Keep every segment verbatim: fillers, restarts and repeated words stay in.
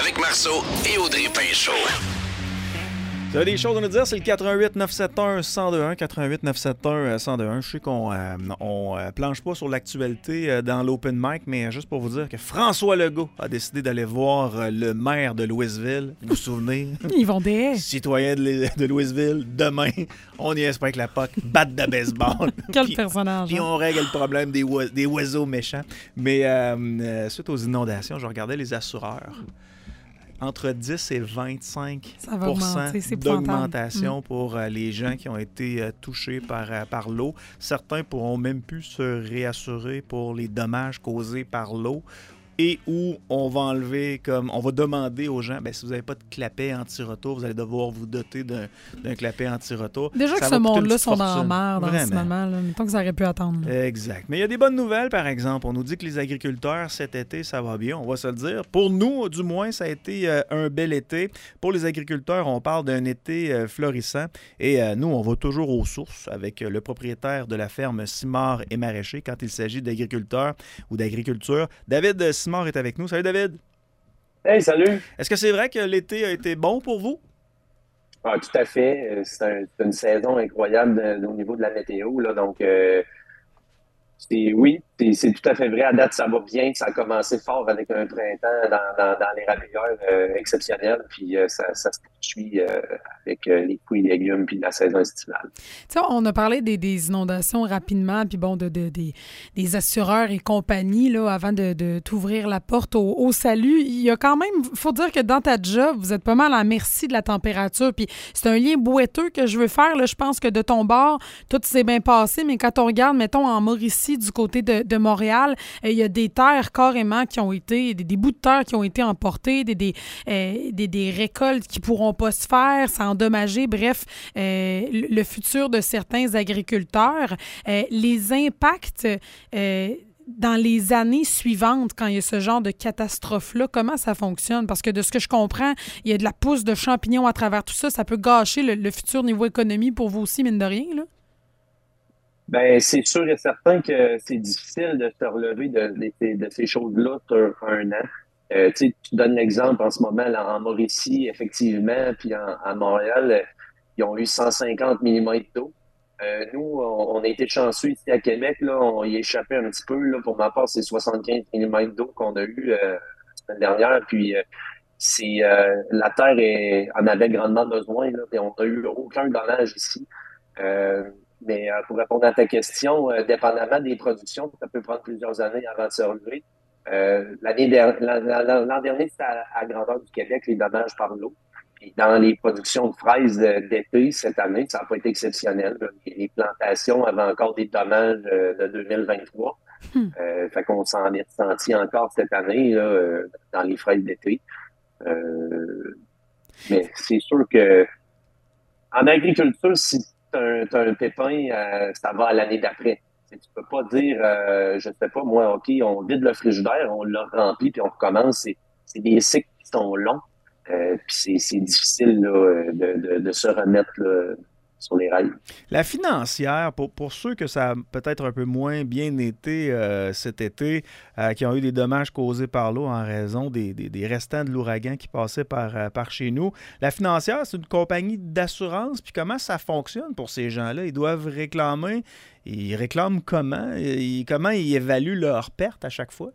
avec Marceau et Audrey Pinchot. Vous avez des choses à nous dire, c'est le quatre un huit neuf sept un un zéro deux un, quatre un huit neuf sept un un zéro deux un. Je sais qu'on euh, on, euh, planche pas sur l'actualité euh, dans l'open mic, mais juste pour vous dire que François Legault a décidé d'aller voir euh, le maire de Louisville. Vous vous souvenez? Ils vont des Citoyen de, de Louisville, demain, on y espère que la P O C batte de baseball. Quel puis, personnage. Puis hein? on règle le problème des, oise- des oiseaux méchants. Mais euh, euh, suite aux inondations, je regardais les assureurs. Entre dix et vingt-cinq Ça va augmenter, c'est épouvantable. d'augmentation Mm. pour euh, les gens qui ont été euh, touchés par, euh, par l'eau. Certains pourront même plus se réassurer pour les dommages causés par l'eau. Et où on va enlever, comme on va demander aux gens, ben, si vous n'avez pas de clapet anti-retour, vous allez devoir vous doter d'un, d'un clapet anti-retour. Déjà Ça que va ce coûter une monde-là petite sont dans la fortune. merde en ce Vraiment. moment. Là. Mettons que ça aurait pu attendre. là. Exact. Mais il y a des bonnes nouvelles, par exemple. On nous dit que les agriculteurs, cet été, ça va bien, on va se le dire. Pour nous, du moins, ça a été euh, un bel été. Pour les agriculteurs, on parle d'un été euh, florissant. Et euh, nous, on va toujours aux sources avec euh, le propriétaire de la ferme Simard et Maraîcher quand il s'agit d'agriculteurs ou d'agriculture. David euh, Simard est avec nous. Salut, David. Hey, salut! Est-ce que c'est vrai que l'été a été bon pour vous? Ah, tout à fait. Euh, C'est, un- c'est une saison incroyable de- au niveau de la météo, là. Donc, euh, c'est, oui, c'est, c'est tout à fait vrai. À date, ça va bien. Ça a commencé fort avec un printemps dans, dans, dans les rabilleurs euh, exceptionnel. Puis euh, ça, ça se poursuit euh, avec euh, les fruits et légumes puis la saison estivale. Tu sais, on a parlé des, des inondations rapidement, puis bon, de, de- des, des assureurs et compagnie, là, avant de, de t'ouvrir la porte au, au salut. Il y a quand même, faut dire que dans ta job, vous êtes pas mal à la merci de la température, puis c'est un lien boiteux que je veux faire, là. Je pense que de ton bord, tout s'est bien passé, mais quand on regarde, mettons, en Mauricie, du côté de, de Montréal, euh, il y a des terres carrément qui ont été, des, des bouts de terre qui ont été emportés, des, des, euh, des, des récoltes qui pourront pas se faire, ça a endommagé, bref, euh, le le futur de certains agriculteurs. Euh, les impacts euh, dans les années suivantes, quand il y a ce genre de catastrophe-là, comment ça fonctionne? Parce que de ce que je comprends, il y a de la pousse de champignons à travers tout ça. Ça peut gâcher le, le futur niveau économie pour vous aussi, mine de rien, là? Ben, c'est sûr et certain que c'est difficile de se relever de, de, de ces choses-là sur un an. Euh, tu sais, tu donnes l'exemple en ce moment là, en Mauricie, effectivement, puis en, à Montréal, euh, ils ont eu cent cinquante millimètres d'eau. Euh, nous, on, on a été chanceux ici à Québec, là, on y échappait un petit peu. Là, pour ma part, c'est soixante-quinze millimètres d'eau qu'on a eu euh, la semaine dernière. Puis euh, c'est euh, la terre est, en avait grandement besoin, là, et on n'a eu aucun dommage ici. Euh, mais euh, pour répondre à ta question, euh, dépendamment des productions, ça peut prendre plusieurs années avant de se relever. Euh, l'année der- l'an, l'an- l'an dernier, c'était à, à grandeur du Québec, les dommages par l'eau. Puis dans les productions de fraises de- d'été cette année, ça n'a pas été exceptionnel. là. Les, les plantations avaient encore des dommages euh, de deux mille vingt-trois. Hmm. Euh, fait qu'on s'en est ressenti encore cette année là, euh, dans les fraises d'été. Euh, mais c'est sûr que en agriculture, si tu as un, un pépin, euh, ça va à l'année d'après. Tu sais, tu peux pas dire, euh, je sais pas, moi, OK, on vide le frigidaire, on l'a rempli, puis on recommence. C'est, c'est des cycles qui sont longs, euh, puis c'est, c'est difficile là, de, de, de se remettre là, sur les rails. La financière, pour, pour ceux que ça a peut-être un peu moins bien été euh, cet été, euh, qui ont eu des dommages causés par l'eau en raison des, des, des restants de l'ouragan qui passaient par, euh, par chez nous, la financière, c'est une compagnie d'assurance. Puis comment ça fonctionne pour ces gens-là? Ils doivent réclamer. Ils réclament comment? Ils, comment ils évaluent leurs pertes à chaque fois?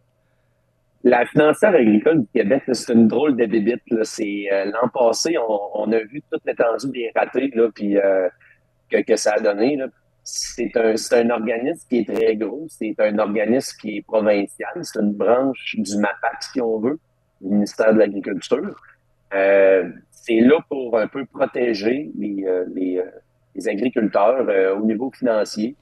La financière agricole du Québec, là, c'est une drôle de bébite. Là. C'est, euh, l'an passé, on, on a vu toute l'étendue des ratés, là, puis euh, que, que ça a donné. Là. C'est un, c'est un organisme qui est très gros. C'est un organisme qui est provincial. C'est une branche du MAPAC, si on veut, du ministère de l'Agriculture. Euh, c'est là pour un peu protéger les, euh, les, euh, les agriculteurs euh, au niveau financier.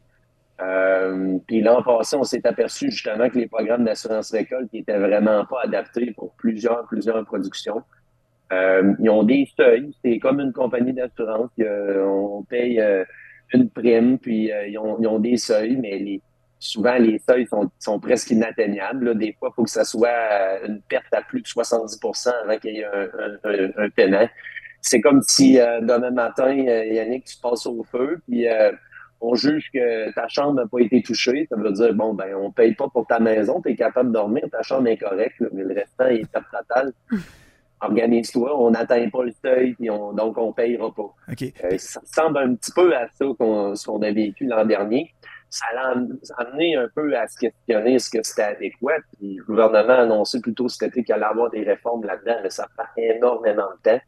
Euh, puis l'an passé, on s'est aperçu justement que les programmes d'assurance récolte qui étaient vraiment pas adaptés pour plusieurs, plusieurs productions. Euh, ils ont des seuils, c'est comme une compagnie d'assurance. Euh, on paye euh, une prime, puis euh, ils, ont, ils ont des seuils, mais les, souvent les seuils sont, sont presque inatteignables. Là. Des fois, il faut que ça soit une perte à plus de soixante-dix pour cent avant qu'il y ait un, un, un, un paiement. C'est comme si euh, demain matin, euh, Yannick, tu passes au feu, puis euh, on juge que ta chambre n'a pas été touchée. Ça veut dire, bon, ben, on paye pas pour ta maison, tu es capable de dormir, ta chambre est correcte, là, mais le restant est perte totale. organise-toi, on n'atteint pas le seuil, puis on, donc on ne payera pas. OK. Euh, ça ressemble un petit peu à ça qu'on, ce qu'on a vécu l'an dernier. Ça l'a amené un peu à se questionner est-ce que c'était adéquat. Puis le gouvernement a annoncé plutôt cet été qu'il allait avoir des réformes là-dedans, mais ça prend énormément de temps.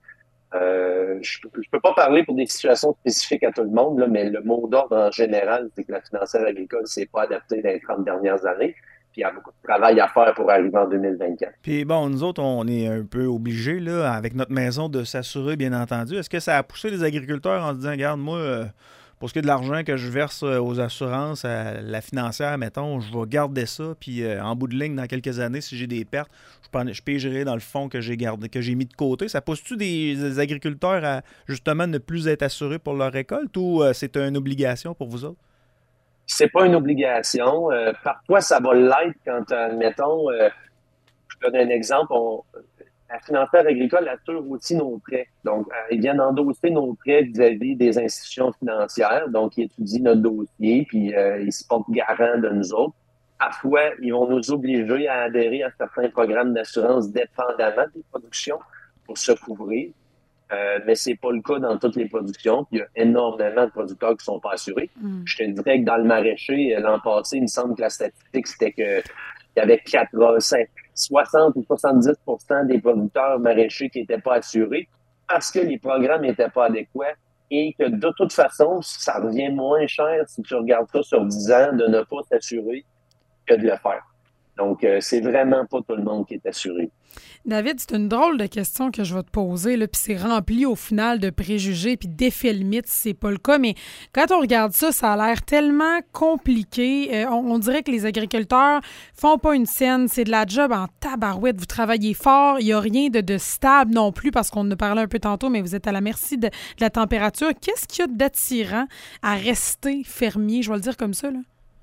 Euh, je ne peux pas parler pour des situations spécifiques à tout le monde, là, mais le mot d'ordre en général, c'est que la financière agricole ne s'est pas adaptée dans les trente dernières années. Puis il y a beaucoup de travail à faire pour arriver en deux mille vingt-quatre. Puis bon, nous autres, on est un peu obligés, là, avec notre maison, de s'assurer, bien entendu. Est-ce que ça a poussé les agriculteurs en se disant, regarde, moi, euh, pour ce qui est de l'argent que je verse aux assurances, à la financière, mettons, je vais garder ça, puis euh, en bout de ligne, dans quelques années, si j'ai des pertes, je, prends, je payerai dans le fonds que j'ai gardé, que j'ai mis de côté. Ça pousse-tu des, des agriculteurs à, justement, ne plus être assurés pour leur récolte, ou euh, c'est une obligation pour vous autres? C'est pas une obligation. Euh, parfois, ça va l'être quand, admettons, euh, je donne un exemple, on, la financière agricole assure aussi nos prêts. Donc, euh, ils viennent endosser nos prêts vis-à-vis des institutions financières. Donc, ils étudient notre dossier, puis euh, ils se portent garant de nous autres. Parfois, ils vont nous obliger à adhérer à certains programmes d'assurance dépendamment des productions pour se couvrir. Euh, mais c'est pas le cas dans toutes les productions. Puis il y a énormément de producteurs qui sont pas assurés. Mm. Je te dirais que dans le maraîcher, l'an passé, il me semble que la statistique, c'était que il y avait soixante ou soixante-dix pour cent des producteurs maraîchers qui n'étaient pas assurés parce que les programmes n'étaient pas adéquats et que de toute façon, ça revient moins cher si tu regardes ça sur dix ans de ne pas t'assurer que de le faire. Donc, euh, c'est vraiment pas tout le monde qui est assuré. David, c'est une drôle de question que je vais te poser, là, puis c'est rempli au final de préjugés puis d'effets limites si c'est pas le cas, mais quand on regarde ça, ça a l'air tellement compliqué. Euh, on, on dirait que les agriculteurs font pas une scène, c'est de la job en tabarouette, vous travaillez fort, il y a rien de, de stable non plus parce qu'on en a parlé un peu tantôt, mais vous êtes à la merci de, de la température. Qu'est-ce qu'il y a d'attirant à rester fermier, je vais le dire comme ça, là?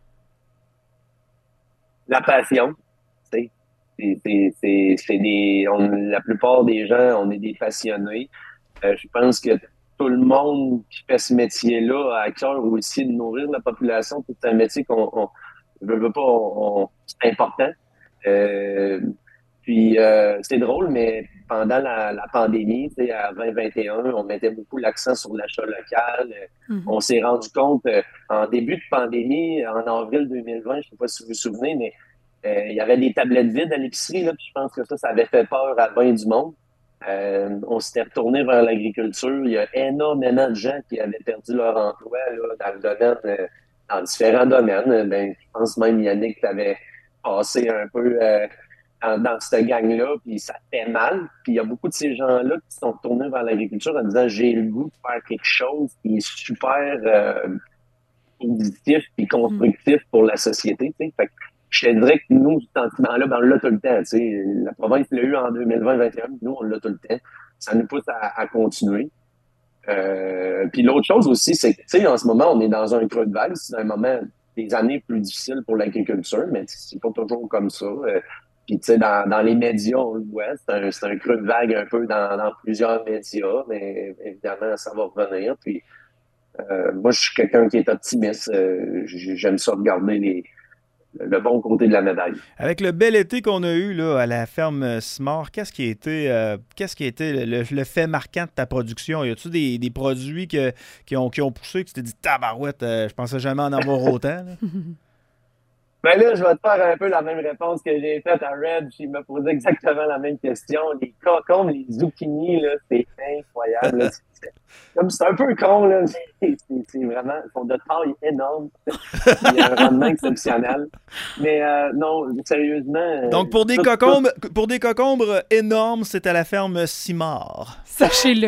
La passion, tu sais. C'est, c'est, c'est, c'est des, on, la plupart des gens, on est des passionnés. Euh, je pense que tout le monde qui fait ce métier-là a à cœur aussi de nourrir la population. C'est un métier qu'on on, veut, veut pas, on, on, c'est important. Euh, puis euh, c'est drôle, mais pendant la, la pandémie, tu sais, à vingt vingt et un, on mettait beaucoup l'accent sur l'achat local. Mm-hmm. On s'est rendu compte euh, en début de pandémie, en avril deux mille vingt, je sais pas si vous vous souvenez, mais Euh, il y avait des tablettes vides à l'épicerie, là, puis je pense que ça, ça avait fait peur à bien du monde. Euh, on s'était retourné vers l'agriculture. Il y a énormément de gens qui avaient perdu leur emploi là, dans le domaine, euh, dans différents domaines. Ben, je pense même Yannick t'avait passé un peu euh, dans, dans cette gang-là, puis ça fait mal. Puis il y a beaucoup de ces gens-là qui sont retournés vers l'agriculture en disant j'ai le goût de faire quelque chose qui est super euh, positif et constructif pour la société. T'sais. Fait que je te dirais que nous, ce sentiment-là, ben, on l'a tout le temps. T'sais. La province l'a eu en deux mille vingt deux mille vingt et un, nous, on l'a tout le temps. Ça nous pousse à, à continuer. Euh, puis l'autre chose aussi, c'est que en ce moment, on est dans un creux de vague. C'est un moment, des années plus difficiles pour l'agriculture, mais c'est pas toujours comme ça. Euh, puis tu sais, dans, dans les médias, on le voit, c'est un, c'est un creux de vague un peu dans, dans plusieurs médias, mais évidemment, ça va revenir. Puis euh, moi, je suis quelqu'un qui est optimiste. Euh, j'aime ça regarder les le bon côté de la médaille. Avec le bel été qu'on a eu là, à la ferme Simard, qu'est-ce qui a été, euh, qu'est-ce qui a été le, le fait marquant de ta production? Y a-tu des, des produits que, qui, ont, qui ont poussé, que tu t'es dit, tabarouette, euh, je pensais jamais en avoir autant? Là? Ben là, je vais te faire un peu la même réponse que j'ai faite à Red. Il m'a posé exactement la même question. Les concombres, les zucchini, là, c'est incroyable. Là. C'est, comme c'est un peu con, là. C'est, c'est, c'est vraiment, ils sont de taille énorme. Il y a un rendement exceptionnel. Mais euh, non, sérieusement. Donc pour des tout, cocombres, tout... pour des cocombres énormes, c'est à la ferme Simard. Sachez-le.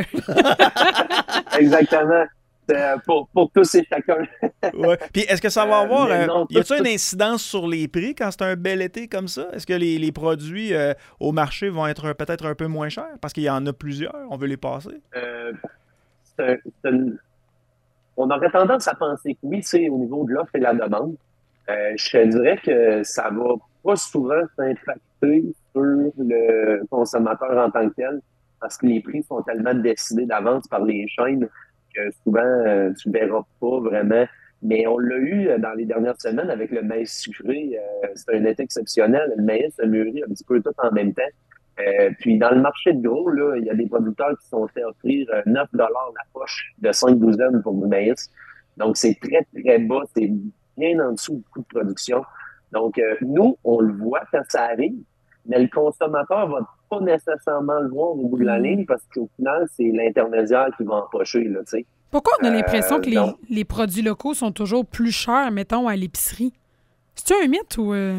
Exactement. Euh, pour, pour tous et chacun. Ouais. Puis est-ce que ça va avoir... Euh, un, non, y a-t-il une incidence sur les prix quand c'est un bel été comme ça? Est-ce que les, les produits euh, au marché vont être peut-être un peu moins chers? Parce qu'il y en a plusieurs, on veut les passer? Euh, c'est un, c'est une... On aurait tendance à penser que oui, c'est au niveau de l'offre et de la demande. Euh, je te dirais que ça va pas souvent s'impacter sur le consommateur en tant que tel parce que les prix sont tellement décidés d'avance par les chaînes que souvent, euh, tu ne verras pas vraiment. Mais on l'a eu dans les dernières semaines avec le maïs sucré. Euh, c'était un été exceptionnel. Le maïs a mûri un petit peu tout en même temps. Euh, puis dans le marché de gros, là, il y a des producteurs qui sont fait offrir euh, neuf dollars la poche de cinq douzaines pour du maïs. Donc, c'est très, très bas. C'est bien en dessous du coût de production. Donc, euh, nous, on le voit quand ça arrive, mais le consommateur va pas nécessairement le voir au bout de la ligne parce qu'au final, c'est l'intermédiaire qui va empocher, là, tu sais. Pourquoi on a l'impression Euh, que les, donc, les produits locaux sont toujours plus chers, mettons, à l'épicerie? C'est-tu un mythe ou... euh,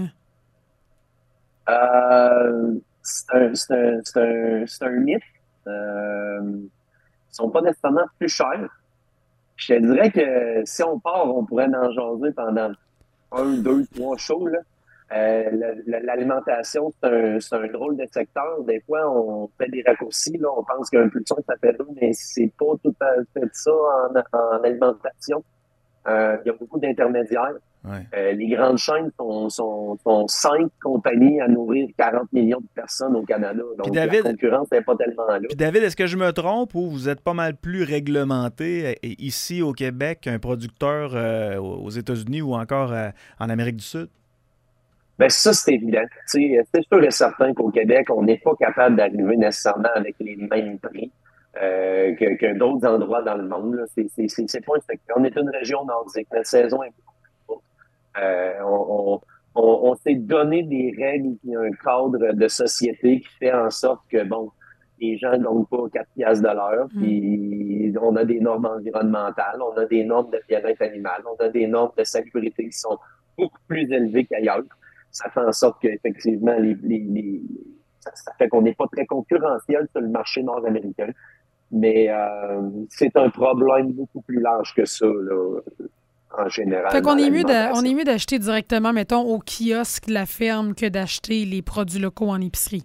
euh, c'est un, c'est un, c'est un, c'est un mythe. Euh, ils sont pas nécessairement plus chers. Je te dirais que si on part, on pourrait en jaser pendant un, deux, trois shows, là. Euh, le- le- l'alimentation, c'est un, c'est un drôle de secteur. Des fois, on fait des raccourcis, là. On pense qu'un plus de son, ça fait deux, mais c'est pas tout à fait ça en, en alimentation. Euh, il y a beaucoup d'intermédiaires. Ouais. Euh, les grandes chaînes sont, sont, sont cinq compagnies à nourrir quarante millions de personnes au Canada. Donc, David- la concurrence n'est pas tellement là. Puis David, est-ce que je me trompe ou vous êtes pas mal plus réglementé euh, ici au Québec qu'un producteur euh, aux États-Unis ou encore euh, en Amérique du Sud? Ben ça, c'est évident. Tu sais, c'est sûr et certain qu'au Québec, on n'est pas capable d'arriver nécessairement avec les mêmes prix euh, que, que d'autres endroits dans le monde. Là. C'est, c'est, c'est, c'est pas un secteur. On est une région nordique. Notre saison est beaucoup. Euh, on, on, on, on s'est donné des règles et un cadre de société qui fait en sorte que, bon, les gens ne gagnent pas quatre piastres de l'heure, puis on a des normes environnementales, on a des normes de bien-être animal, on a des normes de sécurité qui sont beaucoup plus élevées qu'ailleurs. Ça fait en sorte qu'effectivement, les, les, les, ça, ça fait qu'on n'est pas très concurrentiel sur le marché nord-américain. Mais euh, c'est un problème beaucoup plus large que ça, là, en général. Fait qu'on dans est mieux d'a- l'alimentation. on est mieux d'acheter directement, mettons, au kiosque de la ferme que d'acheter les produits locaux en épicerie.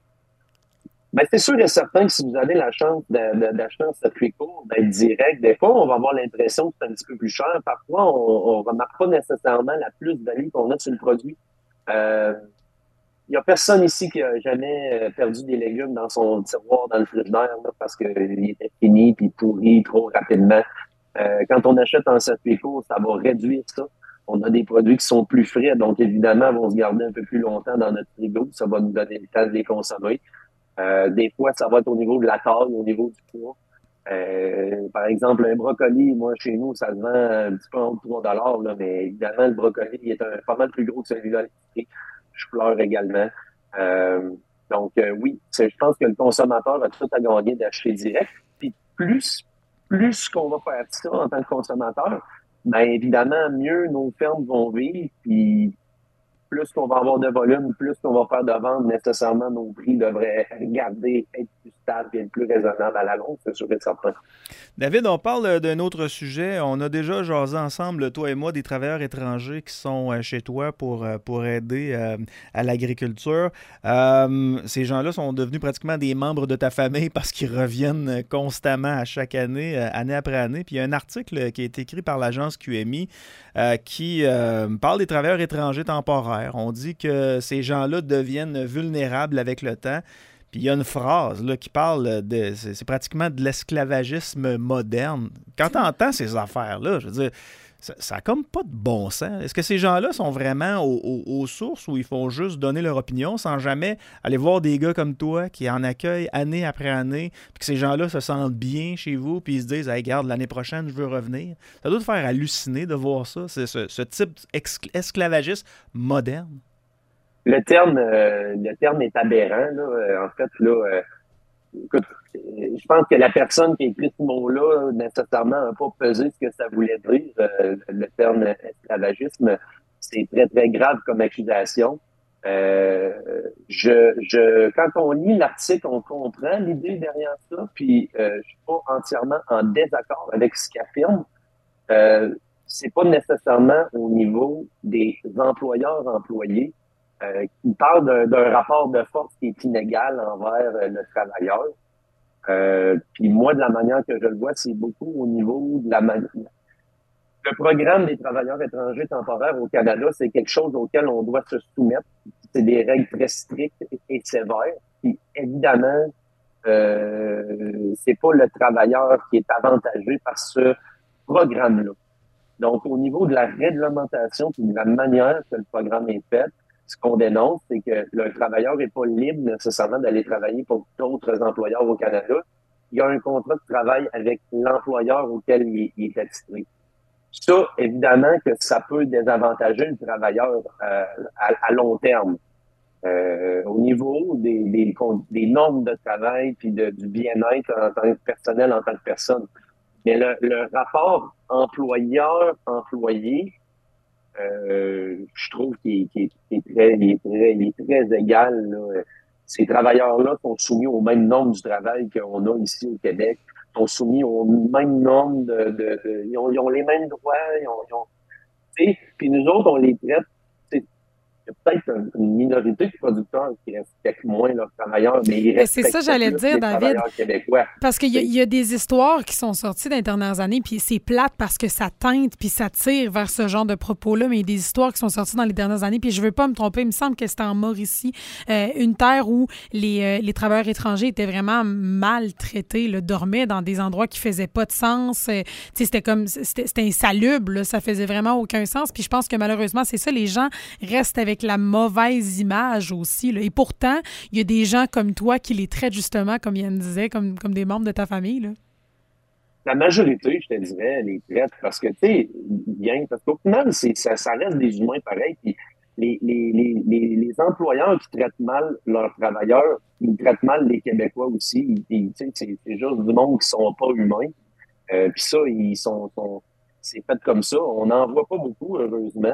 Ben, c'est sûr et certain que si vous avez la chance de- de- d'acheter un circuit court, d'être direct, des fois, on va avoir l'impression que c'est un petit peu plus cher. Parfois, on ne remarque pas nécessairement la plus-value qu'on a sur le produit. Euh, Il n'y a personne ici qui a jamais euh, perdu des légumes dans son tiroir, dans le frigidaire, là, parce qu'il était fini puis pourri trop rapidement. Euh, quand on achète en circuit court, ça va réduire ça. On a des produits qui sont plus frais, donc évidemment, vont se garder un peu plus longtemps dans notre frigo. Ça va nous donner le temps de les consommer. Euh, des fois, ça va être au niveau de la taille, au niveau du poids. Euh, par exemple, un brocoli, moi, chez nous, ça se vend un petit peu en haut de trois dollars, là, mais évidemment, le brocoli il est un, pas mal plus gros que celui-là. Je pleure également. Euh, donc, euh, oui, c'est- je pense que le consommateur a tout à gagner d'acheter direct. Puis plus, plus qu'on va faire ça en tant que consommateur, bien évidemment, mieux nos fermes vont vivre, puis plus qu'on va avoir de volume, plus qu'on va faire de ventes, nécessairement, nos prix devraient garder, être plus stables et être plus raisonnables à la longue, c'est sûr et certain. David, on parle d'un autre sujet. On a déjà jasé ensemble, toi et moi, des travailleurs étrangers qui sont euh, chez toi pour, euh, pour aider euh, à l'agriculture. Euh, ces gens-là sont devenus pratiquement des membres de ta famille parce qu'ils reviennent constamment à chaque année, euh, année après année. Puis il y a un article qui a été écrit par l'agence Q M I euh, qui euh, parle des travailleurs étrangers temporaires. On dit que ces gens-là deviennent vulnérables avec le temps. Puis il y a une phrase là, qui parle de... C'est, c'est pratiquement de l'esclavagisme moderne. Quand tu entends ces affaires-là, je veux dire, ça, ça a comme pas de bon sens. Est-ce que ces gens-là sont vraiment aux, aux, aux sources où ils font juste donner leur opinion sans jamais aller voir des gars comme toi qui en accueillent année après année, puis que ces gens-là se sentent bien chez vous, puis ils se disent « Hey, regarde, l'année prochaine, je veux revenir ». Ça doit te faire halluciner de voir ça, c'est ce, ce type d'esclavagisme moderne. Le terme, euh, le terme est aberrant, là. Euh, En fait, là, euh, écoute, euh, je pense que la personne qui a écrit ce mot-là, nécessairement, n'a pas pesé ce que ça voulait dire. Euh, le terme esclavagisme, c'est très, très grave comme accusation. Euh, je, je, quand on lit l'article, on comprend l'idée derrière ça, puis euh, je suis pas entièrement en désaccord avec ce qu'il affirme. Euh, c'est pas nécessairement au niveau des employeurs-employés. Euh, qui parle d'un, d'un rapport de force qui est inégal envers euh, le travailleur. Euh, puis moi, de la manière que je le vois, c'est beaucoup au niveau de la manière. Le programme des travailleurs étrangers temporaires au Canada, c'est quelque chose auquel on doit se soumettre. C'est des règles très strictes et sévères. Puis évidemment, euh, c'est pas le travailleur qui est avantagé par ce programme-là. Donc, au niveau de la réglementation et de la manière que le programme est fait, ce qu'on dénonce, c'est que le travailleur n'est pas libre nécessairement d'aller travailler pour d'autres employeurs au Canada. Il y a un contrat de travail avec l'employeur auquel il, il est attitré. Ça, évidemment que ça peut désavantager le travailleur euh, à, à long terme. Euh, au niveau des, des, des normes de travail puis de, du bien-être en tant que personnel, en tant que personne. Mais le, le rapport employeur-employé, euh, je trouve qu'il, qu'il, qu'il est, très, il est très, il est très égal, là. Ces travailleurs-là sont soumis aux mêmes normes du travail qu'on a ici au Québec, sont soumis aux mêmes normes de, de, de ils, ont, ils ont les mêmes droits, ils ont, ils ont, tu sais, puis nous autres, on les traite. Il y a peut-être une minorité de producteurs qui respectent moins leurs travailleurs, mais ils respectent c'est ça, j'allais dire, les David, travailleurs québécois. Parce qu'il y, a, il y a des histoires qui sont sorties dans les dernières années, puis c'est plate parce que ça teinte, puis ça tire vers ce genre de propos-là, mais il y a des histoires qui sont sorties dans les dernières années, puis je veux pas me tromper, il me semble que c'était en Mauricie, euh, une terre où les, euh, les travailleurs étrangers étaient vraiment maltraités, là, dormaient dans des endroits qui faisaient pas de sens, euh, c'était comme, c'était, c'était insalubre, là, ça faisait vraiment aucun sens, puis je pense que malheureusement, c'est ça, les gens restent avec la mauvaise image aussi, là. Et pourtant, il y a des gens comme toi qui les traitent justement, comme Yann disait, comme, comme des membres de ta famille, là. La majorité, je te dirais, les traite parce que, tu sais, bien, parce qu'au final, c'est, ça, ça reste des humains pareils. Puis les, les, les, les, les employeurs qui traitent mal leurs travailleurs, ils traitent mal les Québécois aussi. Ils, c'est, c'est juste du monde qui sont pas humains. Euh, puis ça, ils sont, sont, c'est fait comme ça. On n'en voit pas beaucoup, heureusement.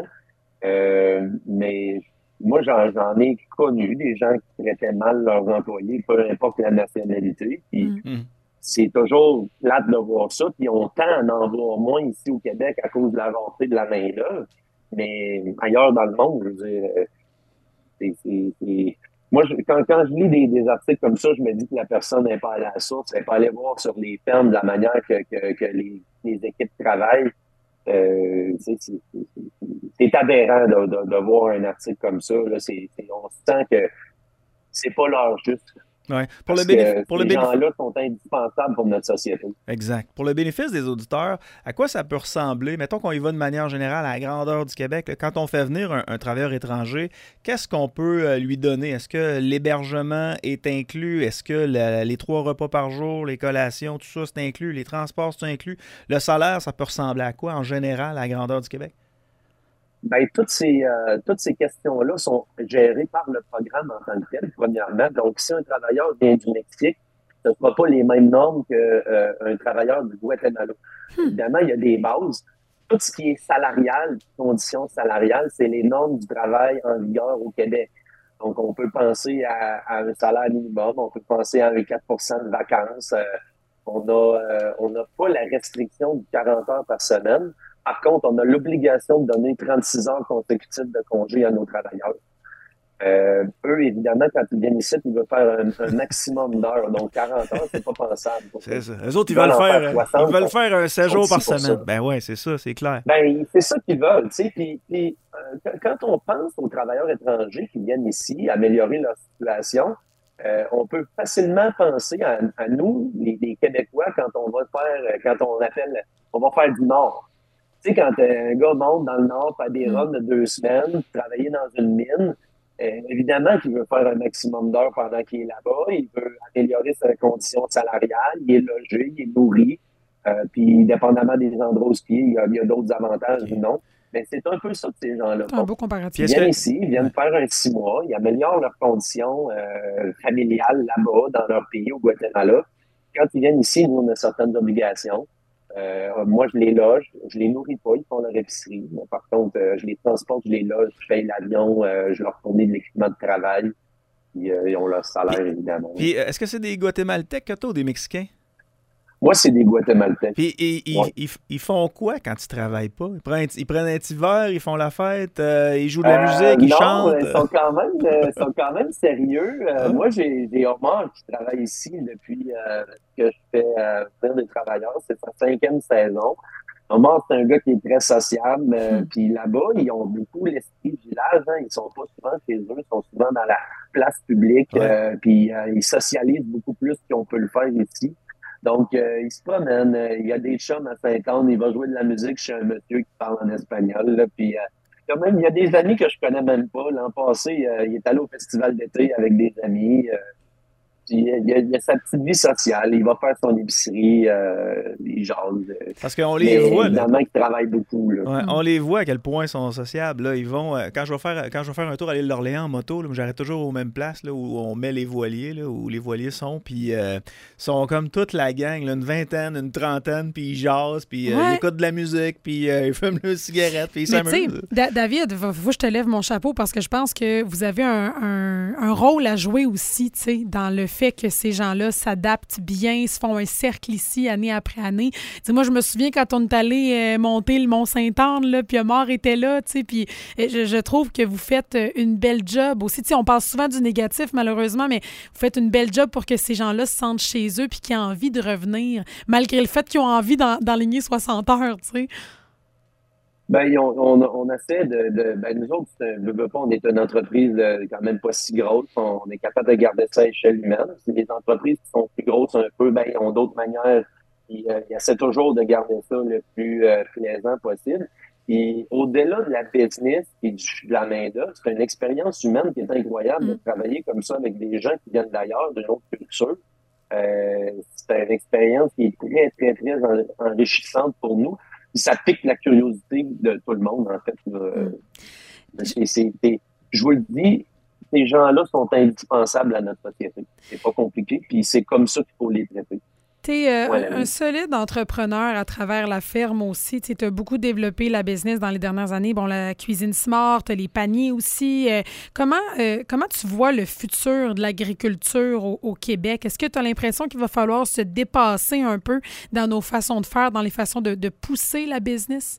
Euh, mais moi, j'en, j'en ai connu des gens qui traitaient mal leurs employés, peu importe la nationalité. Puis Mm. c'est toujours plate de voir ça. Puis on tend à en voir moins ici au Québec à cause de la rareté de la main-d'œuvre. Mais ailleurs dans le monde, je veux dire, c'est, c'est, c'est... moi, je, quand, quand je lis des, des articles comme ça, je me dis que la personne n'est pas allée à la source, elle n'est pas allée voir sur les fermes de la manière que, que, que les, les équipes travaillent. Euh, c'est, c'est, c'est, c'est aberrant de, de, de voir un article comme ça. Là. C'est, c'est, on sent que c'est pas l'heure juste. Ouais. Pour Parce le bénéfice, que pour ces le bénéfice... gens-là sont indispensables pour notre société. Exact. Pour le bénéfice des auditeurs, à quoi ça peut ressembler? Mettons qu'on y va de manière générale à la grandeur du Québec. Là, quand on fait venir un, un travailleur étranger, qu'est-ce qu'on peut euh, lui donner? Est-ce que l'hébergement est inclus? Est-ce que la, les trois repas par jour, les collations, tout ça, c'est inclus? Les transports, c'est inclus? Le salaire, ça peut ressembler à quoi en général à la grandeur du Québec? Ben, toutes ces, euh, toutes ces questions-là sont gérées par le programme en tant que tel, premièrement. Donc, si un travailleur vient du Mexique, ce ne sera pas les mêmes normes qu'un euh, travailleur du Guatemala. Hmm. Évidemment, il y a des bases. Tout ce qui est salarial, conditions salariales, c'est les normes du travail en vigueur au Québec. Donc, on peut penser à, à un salaire minimum, on peut penser à un quatre pour cent de vacances. Euh, on a, euh, on n'a pas la restriction de quarante heures par semaine. Par contre, on a l'obligation de donner trente-six heures consécutives de congé à nos travailleurs. Euh, eux, évidemment, quand ils viennent ici, ils veulent faire un, un maximum d'heures. Donc, quarante heures, c'est pas pensable. C'est ça. Eux autres, ils, ils veulent, faire, faire soixante, ils veulent faire un sept jours par semaine. Ça. Ben ouais, c'est ça, c'est clair. Ben, c'est ça qu'ils veulent, tu sais. Puis, puis euh, quand on pense aux travailleurs étrangers qui viennent ici améliorer leur situation, euh, on peut facilement penser à, à nous, les, les Québécois, quand on va faire, quand on appelle, on va faire du Nord. Tu sais, quand un gars monte dans le Nord, faire des runs de deux semaines, travailler dans une mine, euh, évidemment qu'il veut faire un maximum d'heures pendant qu'il est là-bas. Il veut améliorer ses conditions salariales. Il est logé, il est nourri. Euh, puis, dépendamment des endroits où il est, il y a, il y a d'autres avantages ou non. Mais c'est un peu ça que ces gens-là font. C'est un beau comparatif. Ils viennent que... ici, ils viennent faire un six mois, ils améliorent leurs conditions euh, familiales là-bas, dans leur pays, au Guatemala. Quand ils viennent ici, nous, on a certaines obligations. Euh, moi, je les loge, je les nourris pas, ils font leur épicerie. Mais par contre, euh, je les transporte, je les loge, je paye l'avion, euh, je leur fournis de l'équipement de travail. Puis, euh, ils ont leur salaire, puis, évidemment. Puis, est-ce que c'est des Guatémaltèques que t'as ou des Mexicains? Moi, c'est des Guatémaltèques. Puis, ils, ils, ouais. ils, ils font quoi quand ils travaillent pas? Ils prennent, ils prennent un petit verre, ils font la fête, euh, ils jouent de la euh, musique, ils non, chantent? ils sont quand même, euh, sont quand même sérieux. Euh, hein? Moi, j'ai des homards qui travaillent ici depuis euh, que je fais euh, venir des travailleurs. C'est sa cinquième saison. Omar, c'est un gars qui est très sociable. Euh, hmm. Puis là-bas, ils ont beaucoup l'esprit du village. Hein. Ils sont pas souvent chez eux, ils sont souvent dans la place publique. Ouais. Euh, puis euh, ils socialisent beaucoup plus qu'on peut le faire ici. Donc, euh, il se promène, euh, il y a des chums à Saint-Anne, il va jouer de la musique chez un monsieur qui parle en espagnol, là, puis euh, quand même, il y a des amis que je connais même pas. L'an passé, euh, il est allé au festival d'été avec des amis. Euh, puis, il, y a, il y a sa petite vie sociale. Il va faire son épicerie, euh, il jase. Euh, Parce qu'on les mais, voit, là. évidemment, qu'il travaille beaucoup. Là. Ouais, on les voit à quel point ils sont sociables. Là. Ils vont, euh, quand, je vais faire, quand je vais faire un tour à l'île d'Orléans en moto, là, j'arrête toujours aux mêmes places là, où on met les voiliers, là, où les voiliers sont. Puis euh, sont comme toute la gang, là, une vingtaine, une trentaine, puis ils jasent, puis euh, Ouais. ils écoutent de la musique, puis euh, ils fument leurs cigarettes, puis ils Mais tu sais, s'amusent. Da- David, faut faut que je te lève mon chapeau parce que je pense que vous avez un, un- un rôle à jouer aussi, tu sais, dans le fait que ces gens-là s'adaptent bien, se font un cercle ici année après année. Tu sais, moi, je me souviens quand on est allé euh, monter le Mont-Sainte-Anne, là, puis Omar était là, tu sais, puis euh, je, je trouve que vous faites euh, une belle job aussi. Tu sais, on parle souvent du négatif, malheureusement, mais vous faites une belle job pour que ces gens-là se sentent chez eux puis qu'ils aient envie de revenir, malgré le fait qu'ils ont envie d'en- d'enligner soixante heures, tu sais. Ben, on, on, on essaie de, de ben, nous autres, c'est un- je veux pas, on est une entreprise euh, quand même pas si grosse. On, on est capable de garder ça à échelle humaine. C'est des entreprises qui sont plus grosses un peu, ben, ils ont d'autres manières. Ils, euh, ils essaient toujours de garder ça le plus euh, plaisant possible. Et au-delà de la business et du, de la main-d'œuvre, c'est une expérience humaine qui est incroyable Mm. de travailler comme ça avec des gens qui viennent d'ailleurs, d'une autre culture. Euh, c'est une expérience qui est très, très, très en- enrichissante pour nous. Puis ça pique la curiosité de tout le monde, en fait. là. Euh, c'est- c'est- c'est- je vous le dis, ces gens-là sont indispensables à notre société. C'est pas compliqué, puis c'est comme ça qu'il faut les traiter. Tu es Ouais, un, un solide entrepreneur à travers la ferme aussi. Tu as beaucoup développé la business dans les dernières années. Bon, la cuisine smart, les paniers aussi. Euh, comment, euh, comment tu vois le futur de l'agriculture au, au Québec? Est-ce que tu as l'impression qu'il va falloir se dépasser un peu dans nos façons de faire, dans les façons de, de pousser la business?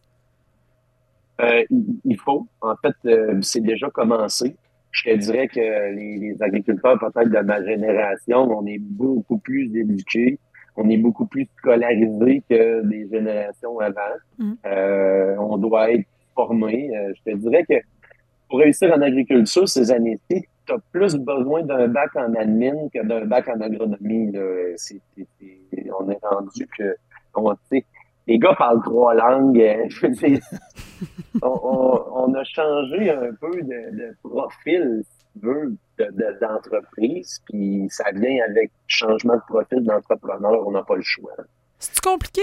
Euh, il, il faut. En fait, euh, c'est déjà commencé. Je te dirais que les, les agriculteurs, peut-être de ma génération, on est beaucoup plus éduqués, on est beaucoup plus scolarisés que des générations avant. Mm. Euh, on doit être formé. Euh, je te dirais que pour réussir en agriculture ces années-ci, tu as plus besoin d'un bac en admin que d'un bac en agronomie. Là. C'est, c'est, c'est- on est rendu que on, tu sais, les gars parlent trois langues. euh, je veux dire, on, on, on a changé un peu de, de profil, si tu veux, de, de- d'entreprise, puis ça vient avec changement de profil d'entrepreneur, on n'a pas le choix. C'est-tu compliqué?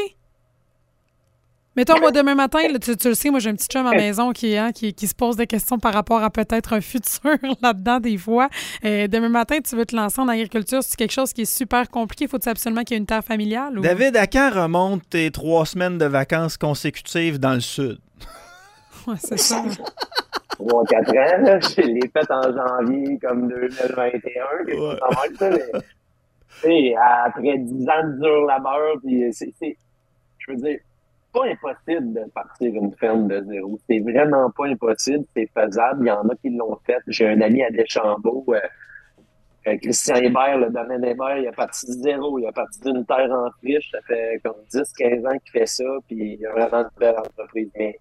Mettons, moi, demain matin, là, tu, tu le sais, moi, j'ai un petit chum à la maison qui, hein, qui, qui se pose des questions par rapport à peut-être un futur là-dedans, des fois. Euh, demain matin, tu veux te lancer en agriculture, c'est quelque chose qui est super compliqué. Faut-il absolument qu'il y ait une terre familiale? Ou... David, à quand remontent tes trois semaines de vacances consécutives dans le sud? Ouais, c'est ça. Trois, quatre ans, là, je l'ai fait en janvier comme deux mille vingt et un, quelque chose comme ça, mais tu sais, après dix ans de dur labeur, puis c'est, c'est, je veux dire, pas impossible de partir une ferme de zéro. C'est vraiment pas impossible, c'est faisable. Il y en a qui l'ont fait. J'ai un ami à Deschambault, euh, euh, Christian Hébert, le domaine Hébert, il a parti de zéro. Il a parti d'une terre en friche. Ça fait comme dix quinze ans qu'il fait ça, puis il a vraiment une belle entreprise. Mais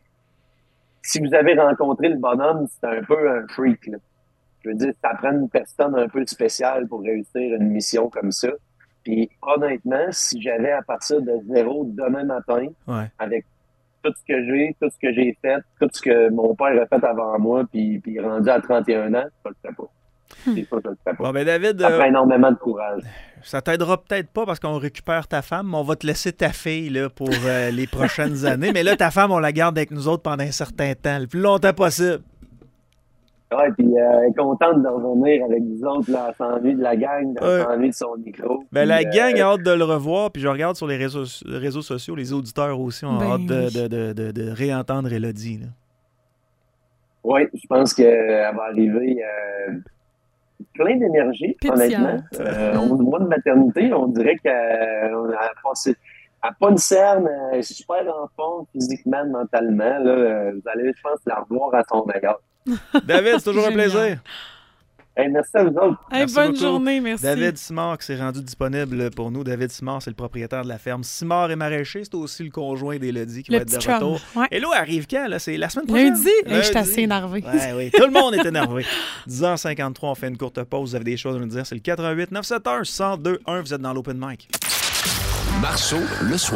si vous avez rencontré le bonhomme, c'est un peu un freak, là. Je veux dire, ça prend une personne un peu spéciale pour réussir une mission comme ça. Puis honnêtement, si j'avais à partir de zéro demain matin, Ouais. avec tout ce que j'ai, tout ce que j'ai fait, tout ce que mon père a fait avant moi, puis, puis rendu à trente et un ans, je le ferais pas. C'est ça, je le ferais pas. Bon, ben David, Ça prend euh, énormément de courage. ça t'aidera peut-être pas parce qu'on récupère ta femme, mais on va te laisser ta fille là, pour euh, les prochaines années. Mais là, ta femme, on la garde avec nous autres pendant un certain temps, le plus longtemps possible. Ouais, puis euh, elle est contente de revenir avec vous autres, là, elle s'ennuie de la gang, elle Ouais. s'ennuie de son micro. Ben, puis, la euh, gang a hâte de le revoir, puis je regarde sur les réseaux, réseaux sociaux, les auditeurs aussi ont Ben hâte de, oui. de, de, de, de réentendre Élodie. Là. Oui, je pense qu'elle va arriver euh, plein d'énergie, Pétillante. honnêtement. Euh, onze mois de maternité, on dirait qu'elle a passé. Elle n'a pas une cerne, elle est super en forme physiquement, mentalement. Là, Euh, vous allez, je pense, la revoir à son meilleur. David, c'est toujours un Génial. plaisir. Hey, merci à vous autres. Hey, Merci bonne beaucoup. journée, merci. David Simard qui s'est rendu disponible pour nous. David Simard, c'est le propriétaire de la ferme Simard et Maraîcher. C'est aussi le conjoint d'Élodie qui Le va être de petit chum. retour. Ouais. Et là, arrive quand? Là? C'est la semaine prochaine? Lundi, Hey, je suis assez énervée. Ouais, oui. Tout le monde est énervé. dix heures cinquante-trois, on fait une courte pause. Vous avez des choses à nous dire. C'est le quatre un huit neuf sept un un zéro deux un. Vous êtes dans l'open mic. Marceau, le soir.